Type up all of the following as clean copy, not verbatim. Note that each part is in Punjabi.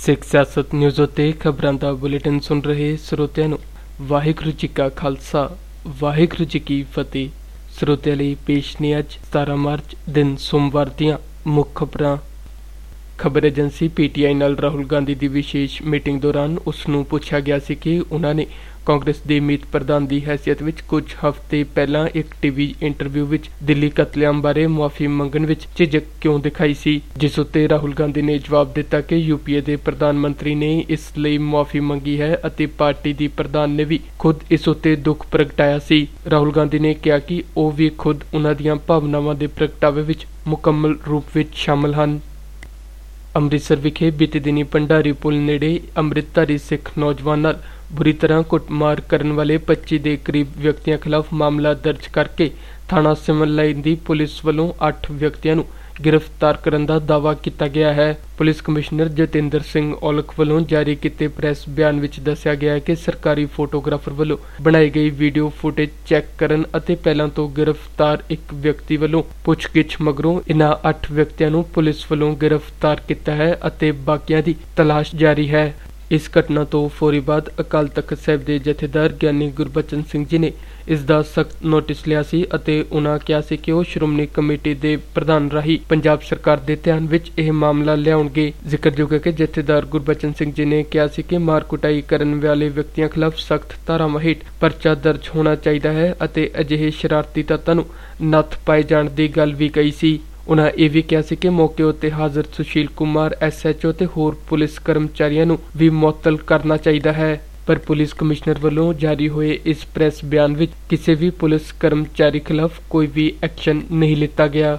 ਸਿੱਖ ਸਿਆਸਤ ਨਿਊਜ਼ ਉੱਤੇ ਖਬਰਾਂ ਦਾ ਬੁਲੇਟਿਨ ਸੁਣ ਰਹੇ ਸਰੋਤਿਆਂ ਨੂੰ ਵਾਹਿਗੁਰੂ ਜੀ ਕਾ ਖਾਲਸਾ ਵਾਹਿਗੁਰੂ ਜੀ ਕੀ ਫਤਿਹ। ਸਰੋਤਿਆਂ ਲਈ ਪੇਸ਼ ਨੇ ਅੱਜ 17 ਮਾਰਚ ਦਿਨ ਸੋਮਵਾਰ ਦੀਆਂ ਮੁੱਖ ਖਬਰਾਂ। ਖਬਰ ਏਜੰਸੀ ਪੀਟੀਆਈ ਨਾਲ ਰਾਹੁਲ ਗਾਂਧੀ ਦੀ ਵਿਸ਼ੇਸ਼ ਮੀਟਿੰਗ ਦੌਰਾਨ ਉਸ ਨੂੰ ਪੁੱਛਿਆ ਗਿਆ ਸੀ ਕਿ ਉਹਨਾਂ ਨੇ ਕਾਂਗਰਸ ਦੇ ਮੀਤ ਪ੍ਰਧਾਨ ਦੀ ਹੈਸੀਅਤ ਵਿੱਚ ਕੁਝ ਹਫ਼ਤੇ ਪਹਿਲਾਂ ਇੱਕ ਟੀਵੀ ਇੰਟਰਵਿਊ ਵਿੱਚ ਦਿੱਲੀ ਕਤਲੇਆਮ ਬਾਰੇ ਮੁਆਫੀ ਮੰਗਣ ਵਿੱਚ ਝਿਜਕ ਕਿਉਂ ਦਿਖਾਈ ਸੀ, ਜਿਸ ਉੱਤੇ ਰਾਹੁਲ ਗਾਂਧੀ ਨੇ ਜਵਾਬ ਦਿੱਤਾ ਕਿ ਯੂਪੀਏ ਦੇ ਪ੍ਰਧਾਨ ਮੰਤਰੀ ਨੇ ਇਸ ਲਈ ਮੁਆਫੀ ਮੰਗੀ ਹੈ ਅਤੇ ਪਾਰਟੀ ਦੀ ਪ੍ਰਧਾਨ ਨੇ ਵੀ ਖੁਦ ਇਸ ਉੱਤੇ ਦੁੱਖ ਪ੍ਰਗਟਾਇਆ ਸੀ। ਰਾਹੁਲ ਗਾਂਧੀ ਨੇ ਕਿਹਾ ਕਿ ਉਹ ਵੀ ਖੁਦ ਉਹਨਾਂ ਦੀਆਂ ਭਾਵਨਾਵਾਂ ਦੇ ਪ੍ਰਗਟਾਵੇ ਵਿੱਚ ਮੁਕੰਮਲ ਰੂਪ ਵਿੱਚ ਸ਼ਾਮਲ ਹਨ। ਅੰਮ੍ਰਿਤਸਰ ਵਿਖੇ ਬੀਤੇ ਦਿਨੀ ਭੰਡਾਰੀ ਪੁਲ ਨੇੜੇ ਅੰਮ੍ਰਿਤਧਾਰੀ ਸਿੱਖ ਨੌਜਵਾਨ ਨਾਲ ਬੁਰੀ ਤਰ੍ਹਾਂ ਕੁੱਟਮਾਰ ਕਰਨ ਵਾਲੇ 25 ਦੇ ਕਰੀਬ ਵਿਅਕਤੀਆਂ ਖਿਲਾਫ ਮਾਮਲਾ ਦਰਜ ਕਰਕੇ ਥਾਣਾ ਸਿਵਲ ਲਾਈਨ ਦੀ ਪੁਲਿਸ ਵੱਲੋਂ 8 ਵਿਅਕਤੀਆਂ ਨੂੰ ਗ੍ਰਿਫਤਾਰ ਕਰਨ ਦਾ ਦਾਅਵਾ ਕੀਤਾ ਗਿਆ ਹੈ। ਪੁਲਿਸ ਕਮਿਸ਼ਨਰ ਜਤਿੰਦਰ ਸਿੰਘ ਔਲਖ ਵੱਲੋਂ ਜਾਰੀ ਕੀਤੇ ਪ੍ਰੈਸ ਬਿਆਨ ਵਿੱਚ ਦੱਸਿਆ ਗਿਆ ਹੈ ਕਿ ਸਰਕਾਰੀ ਫੋਟੋਗ੍ਰਾਫਰ ਵੱਲੋਂ ਬਣਾਈ ਗਈ ਵੀਡੀਓ ਫੁਟੇਜ ਚੈੱਕ ਕਰਨ ਅਤੇ ਪਹਿਲਾਂ ਤੋਂ ਗ੍ਰਿਫਤਾਰ ਇੱਕ ਵਿਅਕਤੀ ਵੱਲੋਂ ਪੁੱਛਗਿੱਛ ਮਗਰੋਂ ਇਨ੍ਹਾਂ 8 ਵਿਅਕਤੀਆਂ ਨੂੰ ਪੁਲਿਸ ਵੱਲੋਂ ਗ੍ਰਿਫਤਾਰ ਕੀਤਾ ਹੈ ਅਤੇ ਬਾਕੀਆਂ ਦੀ ਤਲਾਸ਼ ਜਾਰੀ ਹੈ। ਇਸ ਘਟਨਾ ਤੋਂ ਫੌਰੀ ਬਾਅਦ ਅਕਾਲ ਤਖਤ ਸਾਹਿਬ ਦੇ ਜਥੇਦਾਰ ਗਿਆਨੀ ਗੁਰਬਚਨ ਸਿੰਘ ਜੀ ਨੇ ਇਸ ਦਾ ਸਖਤ ਨੋਟਿਸ ਲਿਆ ਸੀ ਅਤੇ ਉਨ੍ਹਾਂ ਕਿਹਾ ਸੀ ਕਿ ਉਹ ਸ਼੍ਰੋਮਣੀ ਕਮੇਟੀ ਦੇ ਪ੍ਰਧਾਨ ਰਾਹੀਂ ਪੰਜਾਬ ਸਰਕਾਰ ਦੇ ਧਿਆਨ ਵਿੱਚ ਇਹ ਮਾਮਲਾ ਲਿਆਉਣਗੇ। ਜ਼ਿਕਰਯੋਗ ਹੈ ਕਿ ਜਥੇਦਾਰ ਗੁਰਬਚਨ ਸਿੰਘ ਜੀ ਨੇ ਕਿਹਾ ਸੀ ਕਿ ਮਾਰ ਕੁਟਾਈ ਕਰਨ ਵਾਲੇ ਵਿਅਕਤੀਆਂ ਖਿਲਾਫ ਸਖਤ ਧਾਰਾਵਾਂ ਹੇਠ ਪਰਚਾ ਦਰਜ ਹੋਣਾ ਚਾਹੀਦਾ ਹੈ ਅਤੇ ਅਜਿਹੇ ਸ਼ਰਾਰਤੀ ਤੱਤਾਂ ਨੂੰ ਨੱਥ ਪਾਏ ਜਾਣ ਦੀ ਗੱਲ ਵੀ ਕਹੀ ਸੀ। ਉਨ੍ਹਾਂ ਇਹ ਵੀ ਕਿਹਾ ਸੀ ਕਿ ਮੌਕੇ ਉੱਤੇ ਹਾਜ਼ਰ ਸੁਸ਼ੀਲ ਕੁਮਾਰ SHO ਤੇ ਹੋਰ ਪੁਲਿਸ ਕਰਮਚਾਰੀਆਂ ਨੂੰ ਵੀ ਮੁਅੱਤਲ ਕਰਨਾ ਚਾਹੀਦਾ ਹੈ। ਪਰ ਪੁਲਿਸ ਕਮਿਸ਼ਨਰ ਵੱਲੋਂ ਜਾਰੀ ਹੋਏ ਇਸ ਪ੍ਰੈਸ ਬਿਆਨ ਵਿੱਚ ਕਿਸੇ ਵੀ ਪੁਲਿਸ ਕਰਮਚਾਰੀ ਖਿਲਾਫ ਕੋਈ ਵੀ ਐਕਸ਼ਨ ਨਹੀਂ ਲਿੱਤਾ ਗਿਆ।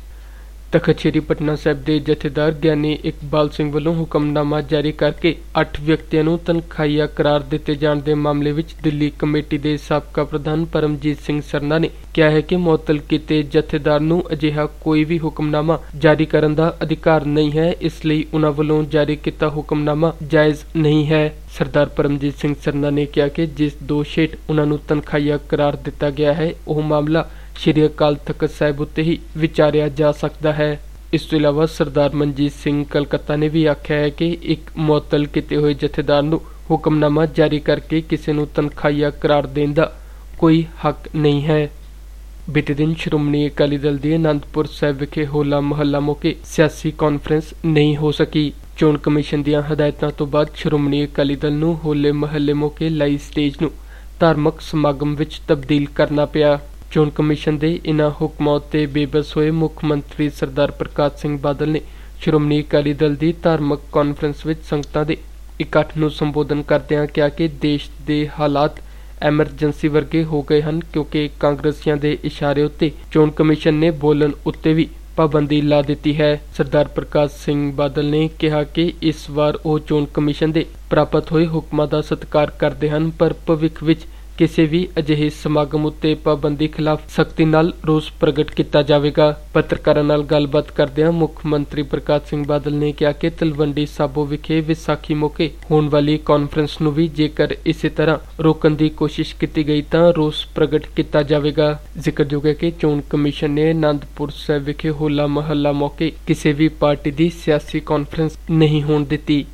ਤਖ਼ਤ ਸ੍ਰੀ ਪਟਨਾ ਸਾਹਿਬ ਦੇ ਜਥੇਦਾਰ ਗਿਆਨੀ ਇਕਬਾਲ ਸਿੰਘ ਵੱਲੋਂ ਹੁਕਮਨਾਮਾ ਜਾਰੀ ਕਰਕੇ 8 ਵਿਅਕਤੀਆਂ ਨੂੰ ਤਨਖਾਹੀਆ ਕਰਾਰ ਦਿੱਤੇ ਜਾਣ ਦੇ ਮਾਮਲੇ ਵਿੱਚ ਦਿੱਲੀ ਕਮੇਟੀ ਦੇ ਸਾਬਕਾ ਪ੍ਰਧਾਨ ਪਰਮਜੀਤ ਸਿੰਘ ਸਰਨਾ ਨੇ ਕਿਹਾ ਹੈ ਕਿ ਮੁਅੱਤਲ ਕੀਤੇ ਜਥੇਦਾਰ ਨੂੰ ਅਜਿਹਾ ਕੋਈ ਵੀ ਹੁਕਮਨਾਮਾ ਜਾਰੀ ਕਰਨ ਦਾ ਅਧਿਕਾਰ ਨਹੀਂ ਹੈ, ਇਸ ਲਈ ਉਨ੍ਹਾਂ ਵੱਲੋਂ ਜਾਰੀ ਕੀਤਾ ਹੁਕਮਨਾਮਾ ਜਾਇਜ਼ ਨਹੀਂ ਹੈ। ਸਰਦਾਰ ਪਰਮਜੀਤ ਸਿੰਘ ਸਰਨਾ ਨੇ ਕਿਹਾ ਕਿ ਜਿਸ ਦੋਸ਼ ਹੇਠ ਉਨ੍ਹਾਂ ਨੂੰ ਤਨਖਾਹੀਆ ਕਰਾਰ ਦਿੱਤਾ ਗਿਆ ਹੈ ਉਹ ਮਾਮਲਾ ਸ਼੍ਰੀ ਅਕਾਲ ਤਖਤ ਸਾਹਿਬ ਉੱਤੇ ਹੀ ਵਿਚਾਰਿਆ ਜਾ ਸਕਦਾ ਹੈ। ਇਸ ਤੋਂ ਇਲਾਵਾ ਸਰਦਾਰ ਮਨਜੀਤ ਸਿੰਘ ਕਲਕੱਤਾ ਨੇ ਵੀ ਆਖਿਆ ਹੈ ਕਿ ਇੱਕ ਮੁਅੱਤਲ ਕੀਤੇ ਹੋਏ ਜਥੇਦਾਰ ਨੂੰ ਹੁਕਮਨਾਮਾ ਜਾਰੀ ਕਰਕੇ ਕਿਸੇ ਨੂੰ ਤਨਖਾਹੀਆ ਕਰਾਰ ਦੇਣ ਦਾ ਕੋਈ ਹੱਕ ਨਹੀਂ ਹੈ। ਬੀਤੇ ਦਿਨ ਸ਼੍ਰੋਮਣੀ ਅਕਾਲੀ ਦਲ ਦੀ ਅਨੰਦਪੁਰ ਸਾਹਿਬ ਵਿਖੇ ਹੋਲਾ ਮਹੱਲਾ ਮੌਕੇ ਸਿਆਸੀ ਕਾਨਫਰੰਸ ਨਹੀਂ ਹੋ ਸਕੀ। ਚੋਣ ਕਮਿਸ਼ਨ ਦੀਆਂ ਹਦਾਇਤਾਂ ਤੋਂ ਬਾਅਦ ਸ਼੍ਰੋਮਣੀ ਅਕਾਲੀ ਦਲ ਨੂੰ ਹੋਲੇ ਮਹੱਲੇ ਮੌਕੇ ਲਾਈ ਸਟੇਜ ਨੂੰ ਧਾਰਮਿਕ ਸਮਾਗਮ ਵਿੱਚ ਤਬਦੀਲ ਕਰਨਾ ਪਿਆ। ਚੋਣ ਕਮਿਸ਼ਨ ਦੇ ਇਨ੍ਹਾਂ ਹੁਕਮਾਂ ਉੱਤੇ ਬੇਬਸ ਹੋਏ ਮੁੱਖ ਮੰਤਰੀ ਸਰਦਾਰ ਪ੍ਰਕਾਸ਼ ਸਿੰਘ ਬਾਦਲ ਨੇ ਸ਼੍ਰੋਮਣੀ ਅਕਾਲੀ ਦਲ ਦੀ ਧਾਰਮਿਕ ਕਾਨਫਰੰਸ ਵਿੱਚ ਸੰਗਤਾਂ ਦੇ ਇਕੱਠ ਨੂੰ ਸੰਬੋਧਨ ਕਰਦਿਆਂ ਕਿਹਾ ਕਿ ਦੇਸ਼ ਦੇ ਹਾਲਾਤ ਐਮਰਜੈਂਸੀ ਵਰਗੇ ਹੋ ਗਏ ਹਨ ਕਿਉਂਕਿ ਕਾਂਗਰਸੀਆਂ ਦੇ ਇਸ਼ਾਰੇ ਉੱਤੇ ਚੋਣ ਕਮਿਸ਼ਨ ਨੇ ਬੋਲਣ ਉੱਤੇ ਵੀ ਪਾਬੰਦੀ ਲਾ ਦਿੱਤੀ ਹੈ। ਸਰਦਾਰ ਪ੍ਰਕਾਸ਼ ਸਿੰਘ ਬਾਦਲ ਨੇ ਕਿਹਾ ਕਿ ਇਸ ਵਾਰ ਉਹ ਚੋਣ ਕਮਿਸ਼ਨ ਦੇ ਪ੍ਰਾਪਤ ਹੋਏ ਹੁਕਮਾਂ ਦਾ ਸਤਿਕਾਰ ਕਰਦੇ ਹਨ ਪਰ ਭਵਿੱਖ ਵਿੱਚ ਕਿਸੇ ਵੀ ਅਜਿਹੇ ਸਮਾਗਮ ਉੱਤੇ ਪਾਬੰਦੀ ਖਿਲਾਫ ਸਖਤੀ ਨਾਲ ਰੋਸ ਪ੍ਰਗਟ ਕੀਤਾ ਜਾਵੇਗਾ। ਪੱਤਰਕਾਰਾਂ ਨਾਲ ਗੱਲਬਾਤ ਕਰਦਿਆਂ ਮੁੱਖ ਮੰਤਰੀ ਪ੍ਰਕਾਸ਼ ਸਿੰਘ ਬਾਦਲ ਨੇ ਕਿਹਾ ਕਿ ਤਲਵੰਡੀ ਸਾਬੋ ਵਿਖੇ ਵਿਸਾਖੀ ਮੌਕੇ ਹੋਣ ਵਾਲੀ ਕਾਨਫਰੰਸ ਨੂੰ ਵੀ ਜੇਕਰ ਇਸੇ ਤਰ੍ਹਾਂ ਰੋਕਣ ਦੀ ਕੋਸ਼ਿਸ਼ ਕੀਤੀ ਗਈ ਤਾਂ ਰੋਸ ਪ੍ਰਗਟ ਕੀਤਾ ਜਾਵੇਗਾ। ਜ਼ਿਕਰਯੋਗ ਹੈ ਕਿ ਚੋਣ ਕਮਿਸ਼ਨ ਨੇ ਅਨੰਦਪੁਰ ਸਾਹਿਬ ਵਿਖੇ ਹੋਲਾ ਮਹੱਲਾ ਮੌਕੇ ਕਿਸੇ ਵੀ ਪਾਰਟੀ ਦੀ ਸਿਆਸੀ ਕਾਨਫਰੰਸ ਨਹੀਂ ਹੋਣ ਦਿੱਤੀ।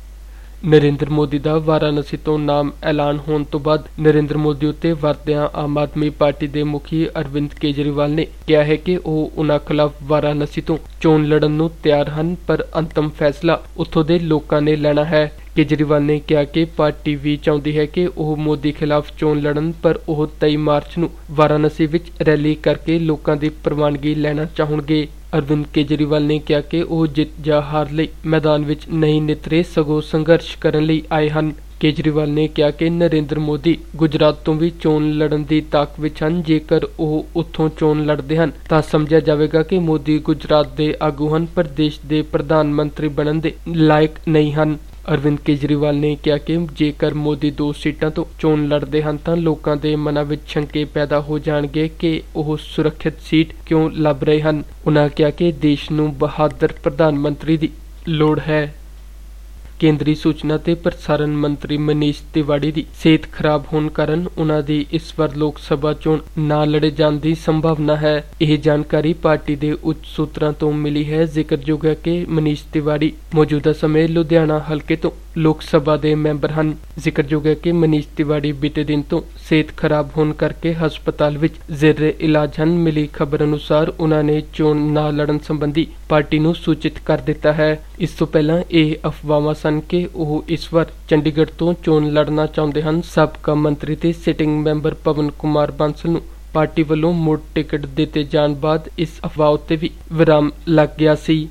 ਨਰਿੰਦਰ ਮੋਦੀ ਦਾ ਵਾਰਾਣਸੀ ਤੋਂ ਨਾਮ ਐਲਾਨ ਹੋਣ ਤੋਂ ਬਾਅਦ ਨਰਿੰਦਰ ਮੋਦੀ ਉੱਤੇ ਵਰਤਦਿਆਂ ਆਮ ਆਦਮੀ ਪਾਰਟੀ ਦੇ ਮੁਖੀ ਅਰਵਿੰਦ ਕੇਜਰੀਵਾਲ ਨੇ ਕਿਹਾ ਹੈ ਕਿ ਉਹ ਉਨ੍ਹਾਂ ਖਿਲਾਫ ਵਾਰਾਣਸੀ ਤੋਂ ਚੋਣ ਲੜਨ ਨੂੰ ਤਿਆਰ ਹਨ ਪਰ ਅੰਤਮ ਫੈਸਲਾ ਉੱਥੋਂ ਦੇ ਲੋਕਾਂ ਨੇ ਲੈਣਾ ਹੈ। ਕੇਜਰੀਵਾਲ ਨੇ ਕਿਹਾ ਕਿ ਪਾਰਟੀ ਵੀ ਚਾਹੁੰਦੀ ਹੈ ਕਿ ਉਹ ਮੋਦੀ ਖਿਲਾਫ ਚੋਣ ਲੜਨ ਪਰ ਉਹ 23 ਮਾਰਚ ਨੂੰ ਵਾਰਾਣਸੀ ਵਿੱਚ ਰੈਲੀ ਕਰਕੇ ਲੋਕਾਂ ਦੀ ਪ੍ਰਵਾਨਗੀ ਲੈਣਾ ਚਾਹੁੰਗੇ। ਅਰਵਿੰਦ ਕੇਜਰੀਵਾਲ ਨੇ ਕਿਹਾ ਕਿ ਉਹ ਜਿੱਤ ਜਾਂ ਹਾਰ ਲਈ ਮੈਦਾਨ ਵਿੱਚ ਨਹੀਂ ਨਿਤਰੇ ਸਗੋਂ ਸੰਘਰਸ਼ ਕਰਨ ਲਈ ਆਏ ਹਨ। ਕੇਜਰੀਵਾਲ ਨੇ ਕਿਹਾ ਕਿ ਨਰਿੰਦਰ ਮੋਦੀ ਗੁਜਰਾਤ ਤੋਂ ਵੀ ਚੋਣ ਲੜਨ ਦੀ ਤਾਕ ਵਿੱਚ ਹਨ। ਜੇਕਰ ਉਹ ਉੱਥੋਂ ਚੋਣ ਲੜਦੇ ਹਨ ਤਾਂ ਸਮਝਿਆ ਜਾਵੇਗਾ ਕਿ ਮੋਦੀ ਗੁਜਰਾਤ ਦੇ ਆਗੂ ਹਨ ਪਰ ਦੇਸ਼ ਦੇ ਪ੍ਰਧਾਨ ਮੰਤਰੀ ਬਣਨ ਦੇ ਲਾਇਕ ਨਹੀਂ ਹਨ। ਅਰਵਿੰਦ ਕੇਜਰੀਵਾਲ ਨੇ ਕਿਹਾ ਕਿ ਜੇਕਰ ਮੋਦੀ 2 ਸੀਟਾਂ ਤੋਂ ਚੋਣ ਲੜਦੇ ਹਨ ਤਾਂ ਲੋਕਾਂ ਦੇ ਮਨਾਂ ਵਿੱਚ ਸ਼ੰਕੇ ਪੈਦਾ ਹੋ ਜਾਣਗੇ ਕਿ ਉਹ ਸੁਰੱਖਿਅਤ ਸੀਟ ਕਿਉਂ ਲੱਭ ਰਹੇ ਹਨ। ਉਨ੍ਹਾਂ ਕਿਹਾ ਕਿ ਦੇਸ਼ ਨੂੰ ਬਹਾਦਰ ਪ੍ਰਧਾਨ ਮੰਤਰੀ ਦੀ ਲੋੜ ਹੈ। ਕੇਂਦਰੀ ਸੂਚਨਾ ਤੇ ਪ੍ਰਸਾਰਣ ਮੰਤਰੀ ਮਨੀਸ਼ ਤਿਵਾੜੀ ਦੀ ਸਿਹਤ ਖਰਾਬ ਹੋਣ ਕਾਰਨ ਉਨ੍ਹਾਂ ਦੀ ਇਸ ਵਾਰ ਲੋਕ ਸਭਾ ਚੋਣ ਨਾ ਲੜੇ ਜਾਣ ਦੀ ਸੰਭਾਵਨਾ ਹੈ। ਇਹ ਜਾਣਕਾਰੀ ਪਾਰਟੀ ਦੇ ਉੱਚ ਸੂਤਰਾਂ ਤੋਂ ਮਿਲੀ ਹੈ। ਜ਼ਿਕਰਯੋਗ ਹੈ ਕਿ ਮਨੀਸ਼ ਤਿਵਾੜੀ ਮੌਜੂਦਾ ਸਮੇਂ ਲੁਧਿਆਣਾ ਹਲਕੇ ਤੋਂ ਲੋਕ ਸਭਾ ਦੇ ਮੈਂਬਰ ਹਨ। ਜ਼ਿਕਰਯੋਗ ਹੈ ਕਿ ਮਨੀਸ਼ ਤਿਵਾੜੀ ਬੀਤੇ ਦਿਨ ਤੋਂ ਸਿਹਤ ਖਰਾਬ ਹੋਣ ਕਰਕੇ ਹਸਪਤਾਲ ਵਿੱਚ ਜ਼ੇਰੇ ਇਲਾਜ ਹਨ। ਮਿਲੀ ਖਬਰ ਅਨੁਸਾਰ ਉਨ੍ਹਾਂ ਨੇ ਚੋਣ ਨਾ ਲੜਨ ਸੰਬੰਧੀ ਪਾਰਟੀ ਨੂੰ ਸੂਚਿਤ ਕਰ ਦਿੱਤਾ ਹੈ। ਇਸ ਤੋਂ ਪਹਿਲਾਂ ਇਹ ਅਫਵਾਹਾਂ ਸਨ ਕਿ ਉਹ ਇਸ ਵਾਰ ਚੰਡੀਗੜ੍ਹ ਤੋਂ ਚੋਣ ਲੜਨਾ ਚਾਹੁੰਦੇ ਹਨ। ਸਾਬਕਾ ਮੰਤਰੀ ਤੇ ਸਿਟਿੰਗ ਮੈਂਬਰ ਪਵਨ ਕੁਮਾਰ ਬਾਂਸਲ ਨੂੰ ਪਾਰਟੀ ਵੱਲੋਂ ਮੁੜ ਟਿਕਟ ਦਿੱਤੇ ਜਾਣ ਬਾਅਦ ਇਸ ਅਫਵਾਹ ਉੱਤੇ ਵੀ ਵਿਰਾਮ ਲੱਗ ਗਿਆ ਸੀ।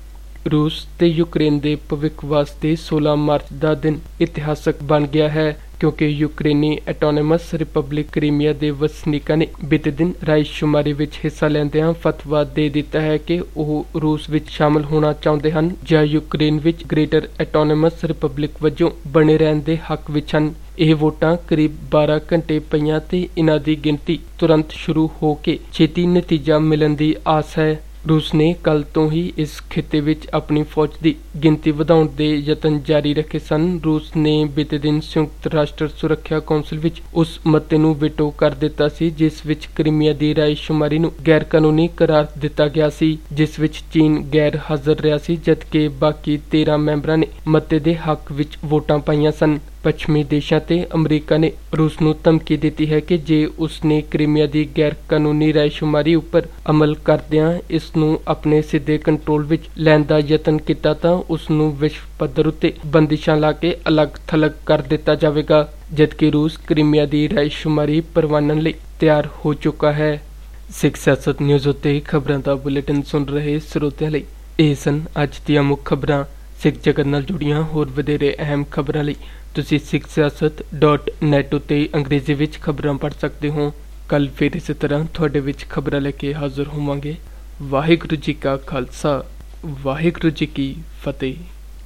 ਰੂਸ ਤੇ ਯੂਕਰੇਨ ਦੇ ਭਵਿੱਖ ਵਾਸਤੇ 16 ਮਾਰਚ ਦਾ ਦਿਨ ਇਤਿਹਾਸਕ ਬਣ ਗਿਆ ਹੈ, ਕਿਉਂਕਿ ਯੂਕਰੇਨੀ ਆਟੋਨੋਮਸ ਰਿਪਬਲਿਕ ਕ੍ਰੀਮੀਆ ਦੇ ਵਸਨੀਕਾਂ ਨੇ ਬੀਤੇ ਦਿਨ ਰਾਇਸ਼ੁਮਾਰੀ ਵਿੱਚ ਹਿੱਸਾ ਲੈਂਦਿਆਂ ਫਤਵਾ ਦੇ ਦਿੱਤਾ ਹੈ ਕਿ ਉਹ ਰੂਸ ਵਿੱਚ ਸ਼ਾਮਲ ਹੋਣਾ ਚਾਹੁੰਦੇ ਹਨ ਜਾਂ ਯੂਕਰੇਨ ਵਿੱਚ ਗ੍ਰੇਟਰ ਆਟੋਨੋਮਸ ਰਿਪਬਲਿਕ ਵਜੋਂ ਬਣੇ ਰਹਿਣ ਦੇ ਹੱਕ ਵਿੱਚ ਹਨ। ਇਹ ਵੋਟਾਂ ਕਰੀਬ 12 ਘੰਟੇ ਪਈਆਂ ਤੇ ਇਹਨਾਂ ਦੀ ਗਿਣਤੀ ਤੁਰੰਤ ਸ਼ੁਰੂ ਹੋ ਕੇ ਛੇਤੀ ਨਤੀਜਾ ਮਿਲਣ ਦੀ ਆਸ ਹੈ। ਰੂਸ ਨੇ ਕੱਲ ਤੋਂ ਹੀ ਇਸ ਖਿੱਤੇ ਵਿੱਚ ਆਪਣੀ ਫੌਜ ਦੀ ਗਿਣਤੀ ਵਧਾਉਣ ਦੇ ਯਤਨ ਜਾਰੀ ਰੱਖੇ ਸਨ। ਰੂਸ ਨੇ ਬੀਤੇ ਦਿਨ ਸੰਯੁਕਤ ਰਾਸ਼ਟਰ ਸੁਰੱਖਿਆ ਕੌਂਸਲ ਵਿੱਚ ਉਸ ਮਤੇ ਨੂੰ ਵੀਟੋ ਕਰ ਦਿੱਤਾ ਸੀ ਜਿਸ ਵਿੱਚ ਕ੍ਰੀਮੀਆ ਦੀ ਰਾਇਸ਼ੁਮਾਰੀ ਨੂੰ ਗੈਰ ਕਾਨੂੰਨੀ ਕਰਾਰ ਦਿੱਤਾ ਗਿਆ ਸੀ, ਜਿਸ ਵਿੱਚ ਚੀਨ ਗੈਰ ਹਾਜ਼ਰ ਰਿਹਾ ਸੀ, ਜਦਕਿ ਬਾਕੀ 13 ਮੈਂਬਰਾਂ ਨੇ ਮਤੇ ਦੇ ਹੱਕ ਵਿੱਚ ਵੋਟਾਂ ਪਾਈਆਂ ਸਨ। ਪੱਛਮੀ ਦੇਸ਼ਾਂ ਤੇ ਅਮਰੀਕਾ ਨੇ ਰੂਸ ਨੂੰ ਧਮਕੀ ਦਿੱਤੀ ਹੈ ਕਿ ਜੇ ਉਸ ਨੇ ਕ੍ਰੀਮੀਆ ਦੀ ਗੈਰ ਕਾਨੂੰਨੀ ਰਾਇਸ਼ੁਮਾਰੀ ਉੱਪਰ ਅਮਲ ਕਰਦਿਆਂ ਇਸ ਨੂੰ ਆਪਣੇ ਸਿੱਧੇ ਕੰਟਰੋਲ ਵਿੱਚ ਲੈਣ ਦਾ ਯਤਨ ਕੀਤਾ ਤਾਂ ਉਸ ਨੂੰ ਵਿਸ਼ਵ ਪੱਧਰ ਉੱਤੇ ਬੰਦਿਸ਼ਾਂ ਲਾ ਕੇ ਅਲੱਗ-ਥਲੱਗ ਕਰ ਦਿੱਤਾ ਜਾਵੇਗਾ, ਜਦਕਿ ਰੂਸ ਕ੍ਰੀਮੀਆ ਦੀ ਰਾਇਸ਼ੁਮਾਰੀ ਪ੍ਰਵਾਨਣ ਲਈ ਤਿਆਰ ਹੋ ਚੁੱਕਾ ਹੈ। ਸਿੱਖ ਸਿਆਸਤ ਨਿਊਜ਼ ਉੱਤੇ ਖਬਰਾਂ ਦਾ ਬੁਲੇਟਿਨ ਸੁਣ ਰਹੇ ਸਰੋਤਿਆਂ ਲਈ ਇਹ ਸਨ ਅੱਜ ਦੀਆਂ ਮੁੱਖ ਖਬਰਾਂ। ਸਿੱਖ ਜਗਤ ਨਾਲ ਜੁੜੀਆਂ ਹੋਰ ਵਧੇਰੇ ਅਹਿਮ ਖਬਰਾਂ ਲਈ ਤੁਸੀਂ sikhsiyasat.net ਉੱਤੇ ਅੰਗਰੇਜ਼ੀ ਵਿੱਚ ਖਬਰਾਂ ਪੜ੍ਹ ਸਕਦੇ ਹੋ। ਕੱਲ ਫਿਰ ਇਸੇ ਤਰ੍ਹਾਂ ਤੁਹਾਡੇ ਵਿੱਚ ਖਬਰਾਂ ਲੈ ਕੇ ਹਾਜ਼ਰ ਹੋਵਾਂਗੇ। ਵਾਹਿਗੁਰੂ ਜੀ ਕਾ ਖਾਲਸਾ, ਵਾਹਿਗੁਰੂ ਜੀ ਕੀ ਫਤਿਹ।